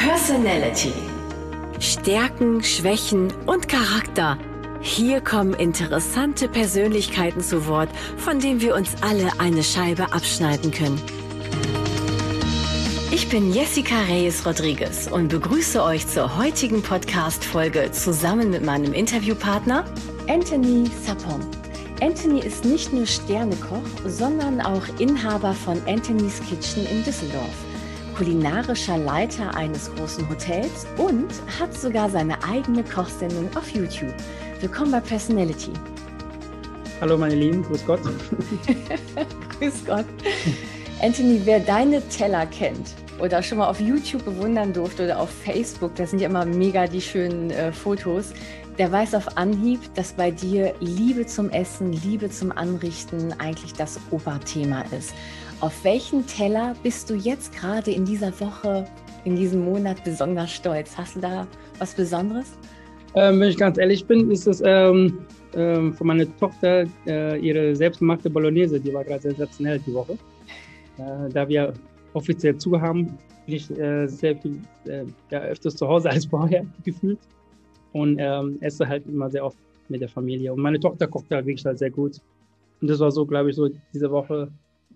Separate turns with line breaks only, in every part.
Personality. Stärken, Schwächen und Charakter. Hier kommen interessante Persönlichkeiten zu Wort, von denen wir uns alle eine Scheibe abschneiden können. Ich bin Jessica Reyes-Rodriguez und begrüße euch zur heutigen Podcast-Folge zusammen mit meinem Interviewpartner Anthony Sapong. Anthony ist nicht nur Sternekoch, sondern auch Inhaber von Anthony's Kitchen in Düsseldorf, kulinarischer Leiter eines großen Hotels und hat sogar seine eigene Kochsendung auf YouTube. Willkommen bei Personality.
Hallo meine Lieben, grüß Gott.
Grüß Gott. Anthony, wer deine Teller kennt oder schon mal auf YouTube bewundern durfte oder auf Facebook, das sind ja immer mega die schönen Fotos, der weiß auf Anhieb, dass bei dir Liebe zum Essen, Liebe zum Anrichten eigentlich das Oberthema ist. Auf welchen Teller bist du jetzt gerade in dieser Woche, in diesem Monat besonders stolz? Hast du da was Besonderes?
Wenn ich ganz ehrlich bin, ist es von meiner Tochter ihre selbstgemachte Bolognese, die war gerade sensationell die Woche. Da wir offiziell zu haben, bin ich sehr viel öfters zu Hause als vorher gefühlt und esse halt immer sehr oft mit der Familie. Und meine Tochter kocht halt wirklich halt sehr gut. Und das war so, glaube ich, so diese Woche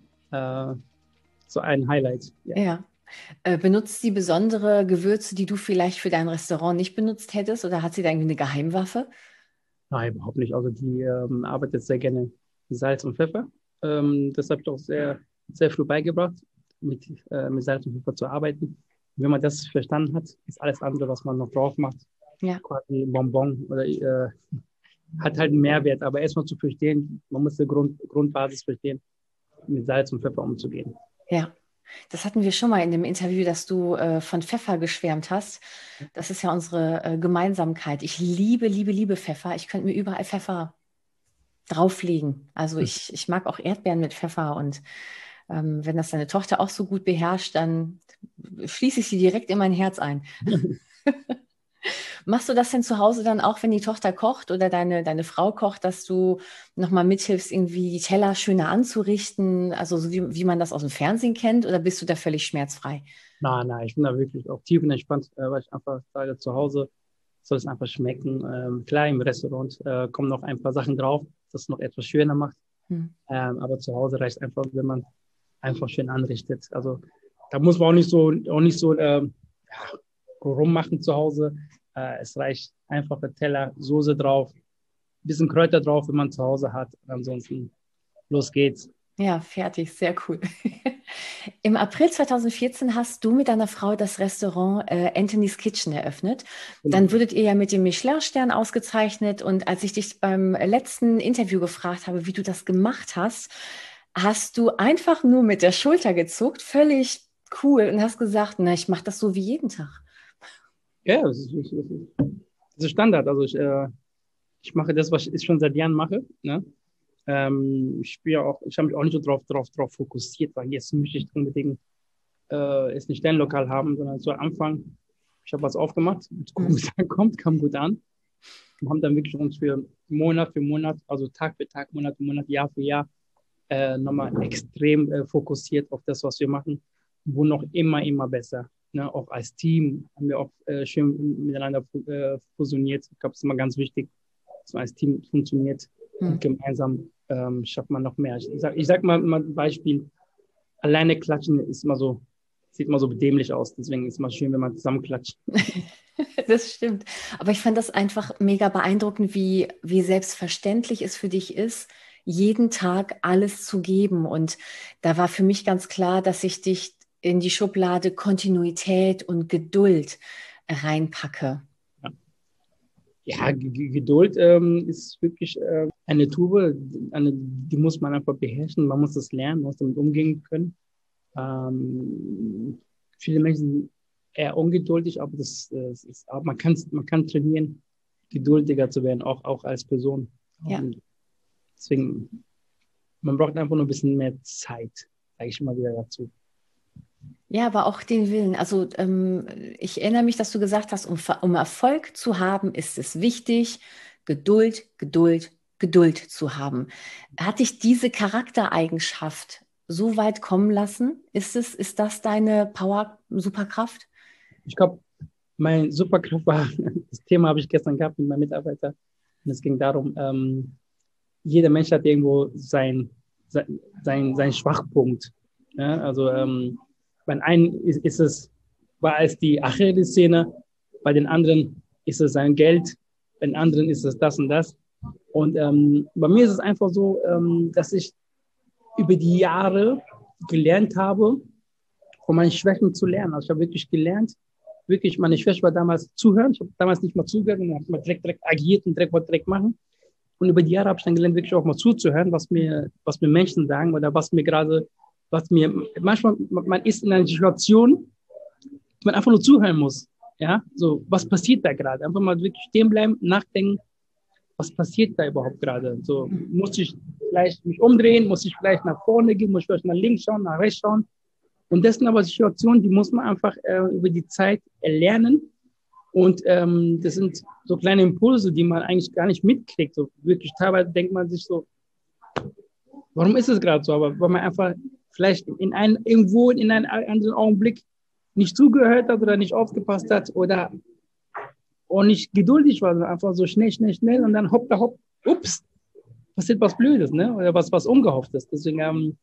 so ein Highlight.
Ja. Benutzt sie besondere Gewürze, die du vielleicht für dein Restaurant nicht benutzt hättest, oder hat sie da irgendwie eine Geheimwaffe?
Nein, überhaupt nicht. Also die arbeitet sehr gerne mit Salz und Pfeffer. Das habe ich auch sehr früh beigebracht, mit Salz und Pfeffer zu arbeiten. Wenn man das verstanden hat, ist alles andere, was man noch drauf macht, quasi Bonbon oder hat halt einen Mehrwert. Aber erstmal zu verstehen, man muss die Grundbasis verstehen, mit Salz und Pfeffer umzugehen.
Ja, das hatten wir schon mal in dem Interview, dass du von Pfeffer geschwärmt hast. Das ist ja unsere Gemeinsamkeit. Ich liebe, liebe, liebe Pfeffer. Ich könnte mir überall Pfeffer drauflegen. Also ich mag auch Erdbeeren mit Pfeffer, und wenn das deine Tochter auch so gut beherrscht, dann schließe ich sie direkt in mein Herz ein. Machst du das denn zu Hause dann auch, wenn die Tochter kocht oder deine Frau kocht, dass du nochmal mithilfst, irgendwie die Teller schöner anzurichten, also so wie man das aus dem Fernsehen kennt, oder bist du da völlig schmerzfrei?
Nein, ich bin da wirklich auch tief und entspannt, weil ich einfach sage, zu Hause soll es einfach schmecken. Klar, im Restaurant kommen noch ein paar Sachen drauf, das es noch etwas schöner macht. Aber zu Hause reicht einfach, wenn man einfach schön anrichtet. Also da muss man auch nicht so rummachen zu Hause. Es reicht einfach der Teller, Soße drauf, bisschen Kräuter drauf, wenn man zu Hause hat. Ansonsten los geht's.
Ja, fertig, sehr cool. Im April 2014 hast du mit deiner Frau das Restaurant Anthony's Kitchen eröffnet. Dann wurdet ihr ja mit dem Michelin-Stern ausgezeichnet. Und als ich dich beim letzten Interview gefragt habe, wie du das gemacht hast, hast du einfach nur mit der Schulter gezuckt, völlig cool, und hast gesagt, na, ich mache das so wie jeden Tag.
Ja, das ist Standard. Also ich mache das, was ich schon seit Jahren mache. Ne? Ich habe mich auch nicht so drauf fokussiert, weil jetzt möchte ich unbedingt jetzt ein Sternlokal haben, sondern zu Anfang, ich habe was aufgemacht, gucken, wie es ankommt, kam gut an. Wir haben dann wirklich uns für Monat, also Tag für Tag, Monat für Monat, Jahr für Jahr nochmal extrem fokussiert auf das, was wir machen, wo noch immer besser. Ne, auch als Team haben wir auch schön miteinander fusioniert. Ich glaube, es ist immer ganz wichtig, dass man als Team funktioniert. Und gemeinsam schafft man noch mehr. Ich sag mal ein Beispiel. Alleine klatschen sieht immer so dämlich aus. Deswegen ist es mal schön, wenn man zusammen klatscht.
Das stimmt. Aber ich fand das einfach mega beeindruckend, wie selbstverständlich es für dich ist, jeden Tag alles zu geben. Und da war für mich ganz klar, dass ich dich in die Schublade Kontinuität und Geduld reinpacke.
Ja, Geduld ist wirklich eine Tube, die muss man einfach beherrschen. Man muss das lernen, man muss damit umgehen können. Viele Menschen sind eher ungeduldig, aber man kann trainieren, geduldiger zu werden, auch als Person.
Ja.
Deswegen, man braucht einfach nur ein bisschen mehr Zeit, sage ich mal wieder dazu.
Ja, aber auch den Willen. Also ich erinnere mich, dass du gesagt hast, um Erfolg zu haben, ist es wichtig, Geduld, Geduld, Geduld zu haben. Hat dich diese Charaktereigenschaft so weit kommen lassen? Ist das deine Power-Superkraft?
Ich glaube, mein Superkraft war, das Thema habe ich gestern gehabt mit meinem Mitarbeiter. Und es ging darum, jeder Mensch hat irgendwo sein Schwachpunkt. Ja? Also bei einen war es die Achillessehne, bei den anderen ist es sein Geld, bei den anderen ist es das und das. Und bei mir ist es einfach so, dass ich über die Jahre gelernt habe, von meinen Schwächen zu lernen. Also ich habe wirklich gelernt, wirklich, meine Schwäche war damals zuhören. Ich habe damals nicht mal zugehört und habe mal direkt agiert und direkt machen. Und über die Jahre habe ich dann gelernt, wirklich auch mal zuzuhören, was mir Menschen sagen oder manchmal, man ist in einer Situation, man einfach nur zuhören muss. Ja, so, was passiert da gerade? Einfach mal wirklich stehen bleiben, nachdenken, was passiert da überhaupt gerade? So, muss ich vielleicht mich umdrehen? Muss ich vielleicht nach vorne gehen? Muss ich vielleicht nach links schauen, nach rechts schauen? Und das sind aber Situationen, die muss man einfach über die Zeit erlernen. Und das sind so kleine Impulse, die man eigentlich gar nicht mitkriegt. So wirklich teilweise denkt man sich so, warum ist es gerade so? Aber weil man einfach vielleicht irgendwo in einem anderen Augenblick nicht zugehört hat oder nicht aufgepasst hat oder auch nicht geduldig war, sondern einfach so schnell und dann hopp, ups, passiert was Blödes, ne? Oder was Ungehofftes. Deswegen,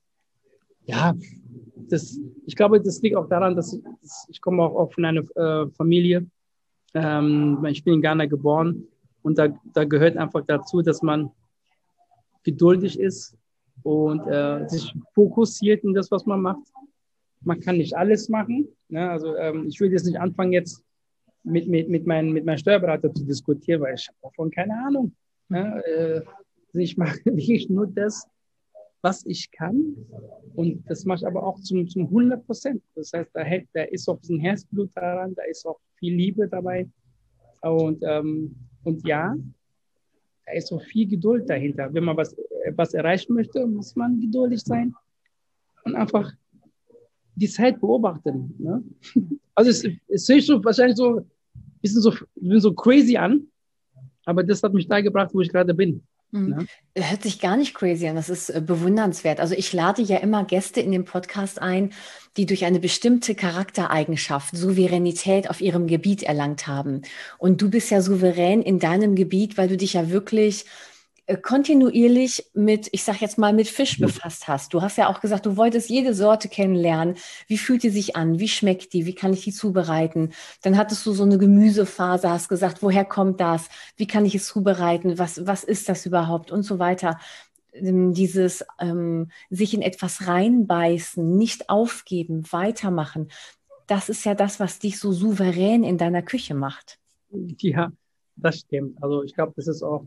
ich glaube, das liegt auch daran, dass ich komme auch von einer Familie, ich bin in Ghana geboren und da gehört einfach dazu, dass man geduldig ist und sich fokussiert in das, was man macht. Man kann nicht alles machen. Ne? Also ich will jetzt nicht anfangen, jetzt mit meinem Steuerberater zu diskutieren, weil ich habe davon keine Ahnung. Ne? Ich mache wirklich nur das, was ich kann. Und das mache ich aber auch zum 100%. Das heißt, da ist auch ein bisschen Herzblut daran, da ist auch viel Liebe dabei. Und ja, da ist auch viel Geduld dahinter. Wenn man was erreichen möchte, muss man geduldig sein und einfach die Zeit beobachten. Ne? Also es hört sich wahrscheinlich so ein bisschen so crazy an, aber das hat mich da gebracht, wo ich gerade bin.
Ne? Hört sich gar nicht crazy an, das ist bewundernswert. Also ich lade ja immer Gäste in den Podcast ein, die durch eine bestimmte Charaktereigenschaft Souveränität auf ihrem Gebiet erlangt haben. Und du bist ja souverän in deinem Gebiet, weil du dich ja wirklich kontinuierlich ich sag jetzt mal, mit Fisch befasst hast. Du hast ja auch gesagt, du wolltest jede Sorte kennenlernen. Wie fühlt die sich an? Wie schmeckt die? Wie kann ich die zubereiten? Dann hattest du so eine Gemüsephase, hast gesagt, woher kommt das? Wie kann ich es zubereiten? Was ist das überhaupt? Und so weiter. Dieses sich in etwas reinbeißen, nicht aufgeben, weitermachen. Das ist ja das, was dich so souverän in deiner Küche macht.
Ja, das stimmt. Also ich glaube, das ist auch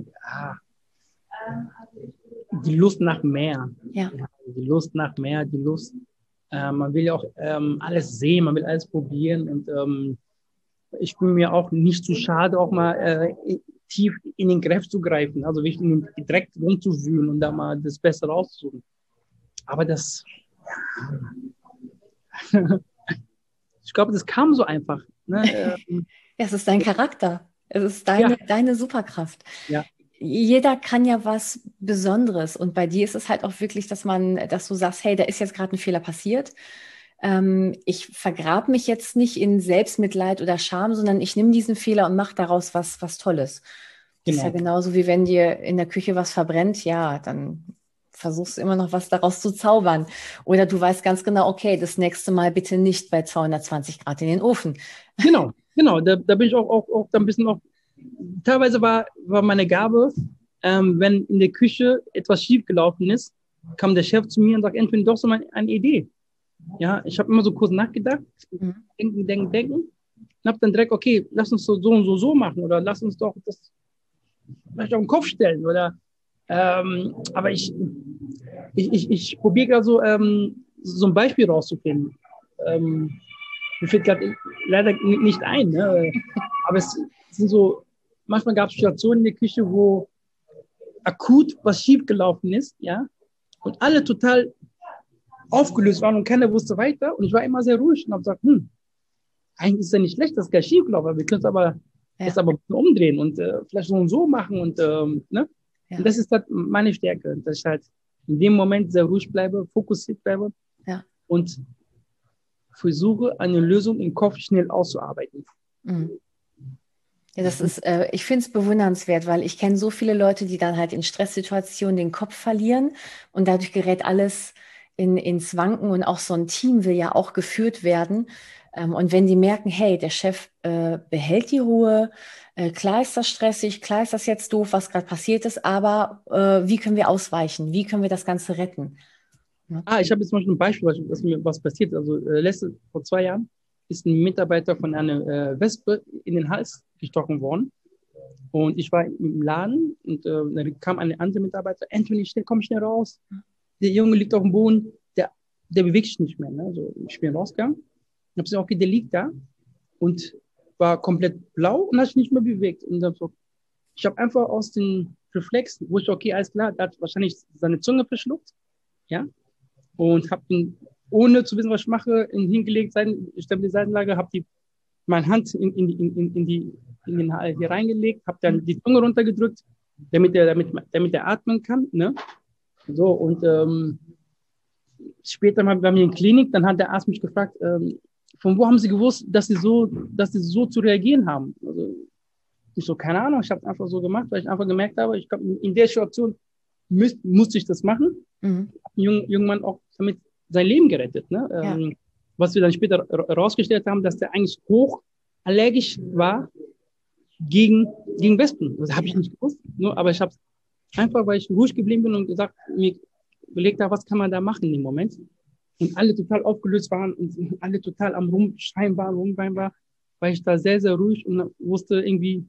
die Lust nach mehr.
Ja.
Die Lust nach mehr, man will ja auch alles sehen, man will alles probieren und ich bin mir auch nicht zu schade, auch mal tief in den Griff zu greifen, also wirklich direkt rumzuwühlen und da mal das Beste rauszusuchen. Aber ich glaube, das kam so einfach. Ne?
Es ist dein Charakter. Es ist deine Superkraft.
Ja.
Jeder kann ja was Besonderes. Und bei dir ist es halt auch wirklich, dass du sagst, hey, da ist jetzt gerade ein Fehler passiert. Ich vergrabe mich jetzt nicht in Selbstmitleid oder Scham, sondern ich nehme diesen Fehler und mache daraus was Tolles. Das ist ja genauso, wie wenn dir in der Küche was verbrennt. Ja, dann versuchst du immer noch was daraus zu zaubern. Oder du weißt ganz genau, okay, das nächste Mal bitte nicht bei 220 Grad in den Ofen.
Genau. Da bin ich auch ein bisschen auch. Teilweise war meine Gabe, wenn in der Küche etwas schiefgelaufen ist, kam der Chef zu mir und sagt, Anthony, doch so mal eine Idee. Ja, ich habe immer so kurz nachgedacht, denken und habe dann direkt, okay, lass uns so und so machen oder lass uns doch das vielleicht auf den Kopf stellen oder aber ich probiere gerade so ein Beispiel rauszufinden. Mir fällt gerade leider nicht ein, ne? Aber es sind so, manchmal gab es Situationen in der Küche, wo akut was schiefgelaufen ist, ja, und alle total aufgelöst waren und keiner wusste weiter. Und ich war immer sehr ruhig und habe gesagt, eigentlich ist es ja nicht schlecht, das ist gar schiefgelaufen, aber wir können es aber jetzt aber umdrehen und vielleicht so und so machen und ne? Ja. Und das ist halt meine Stärke, dass ich halt in dem Moment sehr ruhig bleibe, fokussiert bleibe und versuche, eine Lösung im Kopf schnell auszuarbeiten.
Mhm. Ja, das ist, ich finde es bewundernswert, weil ich kenne so viele Leute, die dann halt in Stresssituationen den Kopf verlieren und dadurch gerät alles ins Wanken und auch so ein Team will ja auch geführt werden. Und wenn die merken, hey, der Chef behält die Ruhe, klar ist das stressig, klar ist das jetzt doof, was gerade passiert ist, aber wie können wir ausweichen? Wie können wir das Ganze retten? Ja.
Ich habe jetzt mal ein Beispiel, was mir was passiert. Also vor 2 Jahren ist ein Mitarbeiter von einer Wespe in den Hals gestochen worden. Und ich war im Laden und dann kam ein anderer Mitarbeiter, Anthony, komm schnell raus. Der Junge liegt auf dem Boden, der bewegt sich nicht mehr. Ne? Also ich bin rausgegangen, habe gesagt, okay, der liegt da und war komplett blau und hat sich nicht mehr bewegt. Und dann so, ich habe einfach aus den Reflexen, wo ich, okay, alles klar, der hat wahrscheinlich seine Zunge verschluckt, ja, und habe ihn, ohne zu wissen, was ich mache, hingelegt, stabile Seitenlage, habe meine Hand in den Hals hier reingelegt, habe dann die Zunge runtergedrückt, damit er atmen kann, ne? So, und später waren wir in der Klinik, dann hat der Arzt mich gefragt, von wo haben Sie gewusst, dass Sie so zu reagieren haben? Also, ich so, keine Ahnung, ich habe es einfach so gemacht, weil ich einfach gemerkt habe, ich glaube, in der Situation musste ich das machen.
Mhm.
Einen jungen Mann auch damit sein Leben gerettet. Ne?
Ja.
Was wir dann später herausgestellt haben, dass der eigentlich hoch allergisch war gegen Wespen. Das habe ich nicht gewusst. Nur, aber ich habe es einfach, weil ich ruhig geblieben bin und mir überlegt habe, was kann man da machen in dem Moment. Und alle total aufgelöst waren und alle total am Rumschreien waren, weil ich da sehr, sehr ruhig und wusste irgendwie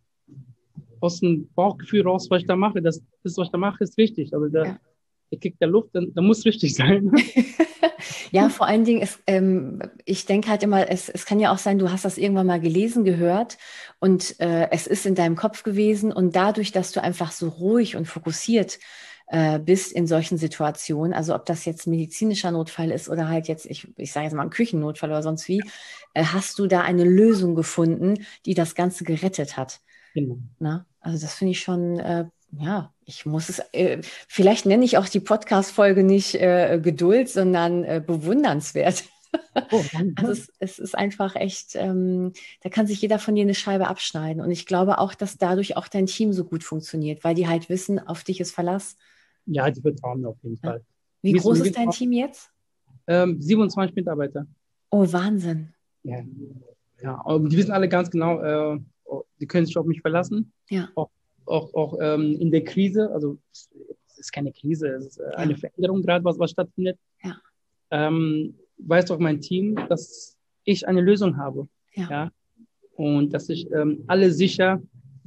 aus dem Bauchgefühl raus, was ich da mache. Das, was ich da mache, ist richtig. Also der kriegt der Luft, dann muss richtig sein.
Ja, vor allen Dingen, ich denke halt immer, es kann ja auch sein, du hast das irgendwann mal gelesen, gehört und es ist in deinem Kopf gewesen und dadurch, dass du einfach so ruhig und fokussiert bist in solchen Situationen, also ob das jetzt ein medizinischer Notfall ist oder halt jetzt, ich sage jetzt mal ein Küchennotfall oder sonst wie, hast du da eine Lösung gefunden, die das Ganze gerettet hat.
Genau.
Na? Also das finde ich schon, ja, ich muss es, vielleicht nenne ich auch die Podcast-Folge nicht Geduld, sondern bewundernswert.
Oh,
Also es ist einfach echt, da kann sich jeder von dir eine Scheibe abschneiden. Und ich glaube auch, dass dadurch auch dein Team so gut funktioniert, weil die halt wissen, auf dich ist Verlass.
ja, die vertrauen mir auf jeden Fall.
Wie groß ist dein Team jetzt?
27 Mitarbeiter.
Oh, Wahnsinn.
Ja, und die wissen alle ganz genau, die können sich auf mich verlassen.
Ja.
Auch in der Krise, also es ist keine Krise, es ist eine Veränderung gerade, was stattfindet.
Ja.
Weiß doch mein Team, dass ich eine Lösung habe.
Ja.
Ja? Und dass ich alle sicher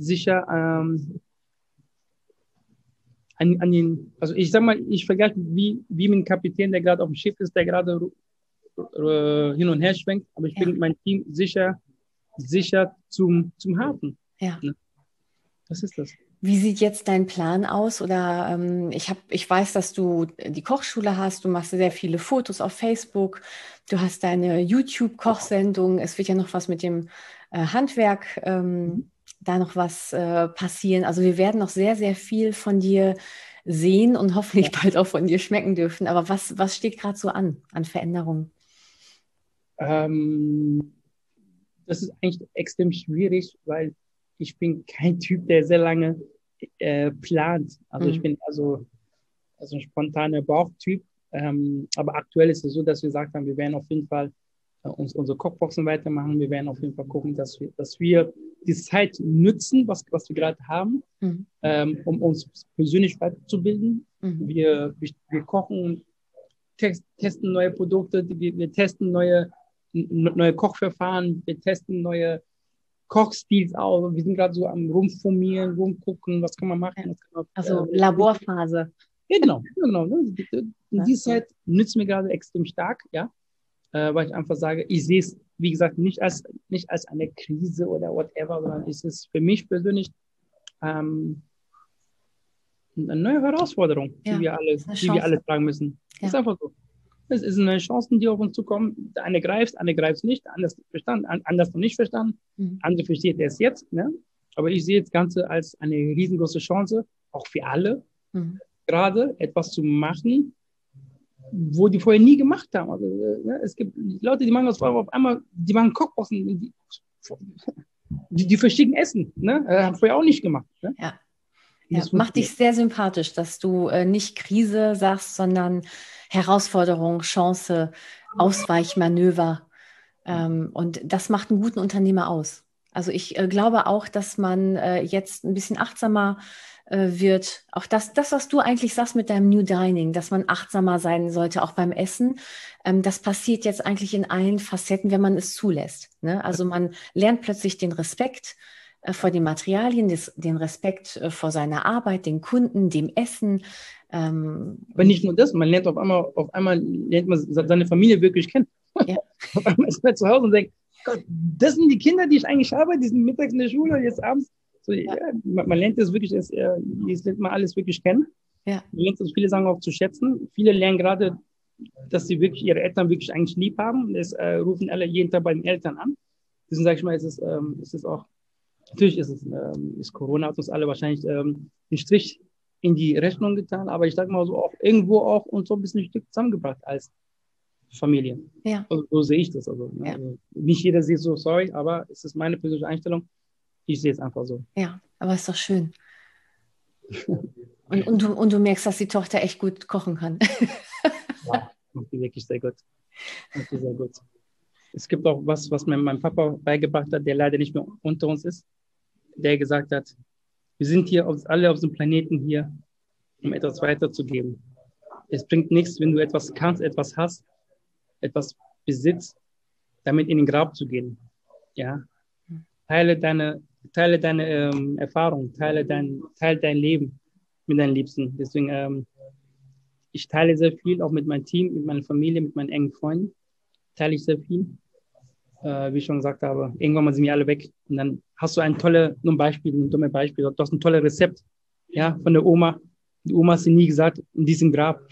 also ich sag mal, ich vergleiche wie mit einem Kapitän, der gerade auf dem Schiff ist, der gerade hin und her schwenkt, aber ich bringe mein Team sicher zum Hafen.
Ja.
Was ist das?
Wie sieht jetzt dein Plan aus? Oder ich weiß, dass du die Kochschule hast, du machst sehr viele Fotos auf Facebook, du hast deine YouTube-Kochsendung, es wird ja noch was mit dem Handwerk, da noch was passieren. Also wir werden noch sehr, sehr viel von dir sehen und hoffentlich bald auch von dir schmecken dürfen. Aber was steht gerade so an Veränderungen?
Das ist eigentlich extrem schwierig, weil ich bin kein Typ, der sehr lange plant. Also ich bin also ein spontaner Bauchtyp. Aber aktuell ist es so, dass wir gesagt haben, wir werden auf jeden Fall unsere Kochboxen weitermachen. Wir werden auf jeden Fall gucken, dass wir die Zeit nutzen, was wir gerade haben, um uns persönlich weiterzubilden. Wir kochen, testen neue Produkte, wir testen neue Kochverfahren, wir testen neue Kochstils aus. Wir sind gerade so am Rumformieren, rumgucken, was kann man machen.
Also Laborphase.
Genau. Und die Zeit nützt mir gerade extrem stark, ja, weil ich einfach sage, ich sehe es, wie gesagt, nicht als eine Krise oder whatever, sondern es ist für mich persönlich eine neue Herausforderung, die wir alle tragen müssen. Ja. Ist einfach so. Es ist eine Chance, die auf uns zukommen. Der eine greift nicht, anders noch nicht verstanden. Andere versteht es jetzt. Ne? Aber ich sehe das Ganze als eine riesengroße Chance, auch für alle, gerade etwas zu machen, wo die vorher nie gemacht haben. Also, es gibt Leute, die machen das auf einmal, die machen Kochboxen, die verschicken Essen, ne? Haben vorher auch nicht gemacht. Ne?
Ja. Ja, macht dich sehr sympathisch, dass du nicht Krise sagst, sondern Herausforderung, Chance, Ausweichmanöver. Und das macht einen guten Unternehmer aus. Also ich glaube auch, dass man jetzt ein bisschen achtsamer wird. Auch das, was du eigentlich sagst mit deinem New Dining, dass man achtsamer sein sollte, auch beim Essen. Das passiert jetzt eigentlich in allen Facetten, wenn man es zulässt. Ne? Also man lernt plötzlich den Respekt vor den Materialien, den Respekt vor seiner Arbeit, den Kunden, dem Essen.
Aber nicht nur das, man lernt auf einmal lernt man seine Familie wirklich kennen. Ja. Auf einmal ist man zu Hause und denkt, Gott, das sind die Kinder, die ich eigentlich habe, die sind mittags in der Schule und jetzt abends. So, ja. Man lernt das wirklich, jetzt lernt man alles wirklich kennen. Ja. Man lernt das, viele Sachen auch zu schätzen. Viele lernen gerade, dass sie wirklich ihre Eltern wirklich eigentlich lieb haben. Das rufen alle jeden Tag bei den Eltern an. Deswegen sage ich mal, ist es auch, natürlich ist Corona hat uns alle wahrscheinlich einen Strich in die Rechnung getan, aber ich sage mal so auch irgendwo auch uns so ein bisschen ein Stück zusammengebracht als Familie. Ja. Also, so sehe ich das. Also, ja. Also nicht jeder sieht so, sorry, aber es ist meine persönliche Einstellung. Ich sehe es einfach so.
Ja, aber ist doch schön. und du merkst, dass die Tochter echt gut kochen kann.
Ja, macht die wirklich sehr gut. Macht die sehr gut. Es gibt auch was mir mein Papa beigebracht hat, der leider nicht mehr unter uns ist, der gesagt hat, wir sind hier alle auf dem Planeten hier, um etwas weiterzugeben. Es bringt nichts, wenn du etwas kannst, etwas hast, etwas besitzt, damit in den Grab zu gehen. Ja? Teile deine Erfahrung, teile dein Leben mit deinen Liebsten. Deswegen, ich teile sehr viel, auch mit meinem Team, mit meiner Familie, mit meinen engen Freunden. Teile ich sehr viel. Wie ich schon gesagt habe, irgendwann mal sind wir alle weg. Und dann hast du ein dummes Beispiel. Du hast ein tolles Rezept, ja, von der Oma. Die Oma hat sie nie gesagt, in diesem Grab.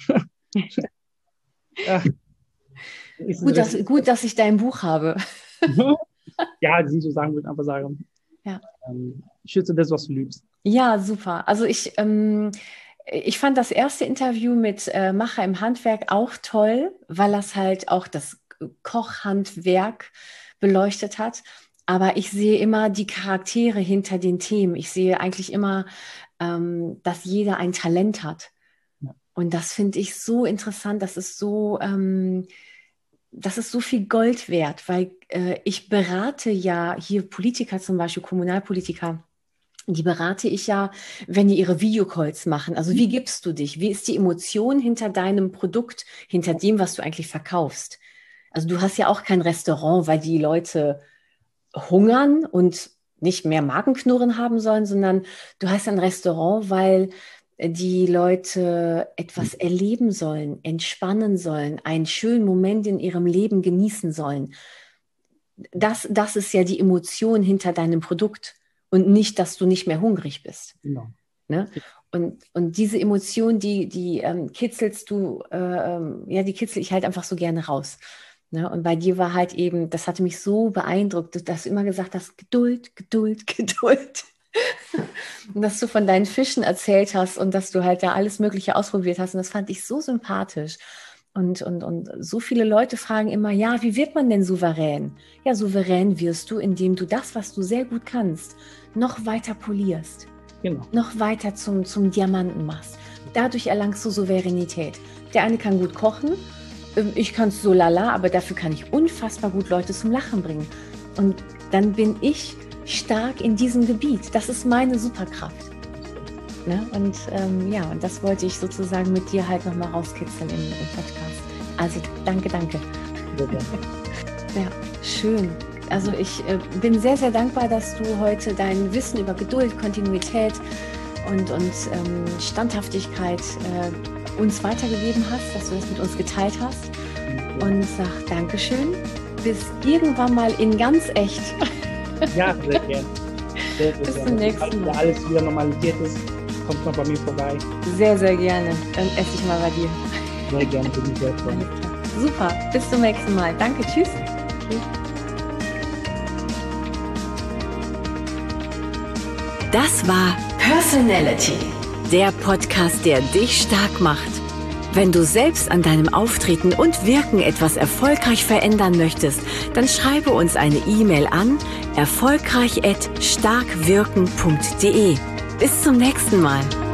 Ja. Gut, dass ich dein Buch habe.
Ja, die sind so sagen, würde ich einfach sagen. Ja. Schütze das, was du liebst.
Ja, super. Also ich fand das erste Interview mit Macher im Handwerk auch toll, weil das halt auch das Kochhandwerk beleuchtet hat. Aber ich sehe immer die Charaktere hinter den Themen. Ich sehe eigentlich immer, dass jeder ein Talent hat. Ja. Und das finde ich so interessant. Das ist so viel Gold wert, weil ich berate ja hier Politiker, zum Beispiel Kommunalpolitiker, die berate ich ja, wenn die ihre Videocalls machen. Also wie gibst du dich? Wie ist die Emotion hinter deinem Produkt, hinter dem, was du eigentlich verkaufst? Also du hast ja auch kein Restaurant, weil die Leute hungern und nicht mehr Magenknurren haben sollen, sondern du hast ein Restaurant, weil die Leute etwas erleben sollen, entspannen sollen, einen schönen Moment in ihrem Leben genießen sollen. Das ist ja die Emotion hinter deinem Produkt und nicht, dass du nicht mehr hungrig bist. Genau. Ne? Und diese Emotion, die kitzelst du, die kitzel ich halt einfach so gerne raus. Ne? Und bei dir war halt eben, das hatte mich so beeindruckt, dass du immer gesagt hast, Geduld, Geduld, Geduld. Und dass du von deinen Fischen erzählt hast und dass du halt da alles Mögliche ausprobiert hast. Und das fand ich so sympathisch. Und so viele Leute fragen immer, ja, wie wird man denn souverän? Ja, souverän wirst du, indem du das, was du sehr gut kannst, noch weiter polierst. Genau. Noch weiter zum Diamanten machst. Dadurch erlangst du Souveränität. Der eine kann gut kochen, ich kann es so lala, aber dafür kann ich unfassbar gut Leute zum Lachen bringen. Und dann bin ich stark in diesem Gebiet. Das ist meine Superkraft. Ne? Und und das wollte ich sozusagen mit dir halt nochmal rauskitzeln im Podcast. Also danke. Ja, schön. Also ich bin sehr, sehr dankbar, dass du heute dein Wissen über Geduld, Kontinuität und Standhaftigkeit uns weitergegeben hast, dass du das mit uns geteilt hast. Und sag Dankeschön. Bis irgendwann mal in ganz echt.
Ja, sehr gerne.
Bis zum nächsten Mal.
Wenn alles wieder normalisiert ist, kommt mal bei mir vorbei.
Sehr, sehr gerne. Dann esse ich mal bei dir.
Sehr gerne, bin ich sehr froh.
Super, bis zum nächsten Mal. Danke, tschüss. Tschüss. Das war Personality, der Podcast, der dich stark macht. Wenn du selbst an deinem Auftreten und Wirken etwas erfolgreich verändern möchtest, dann schreibe uns eine E-Mail an erfolgreich@starkwirken.de. Bis zum nächsten Mal.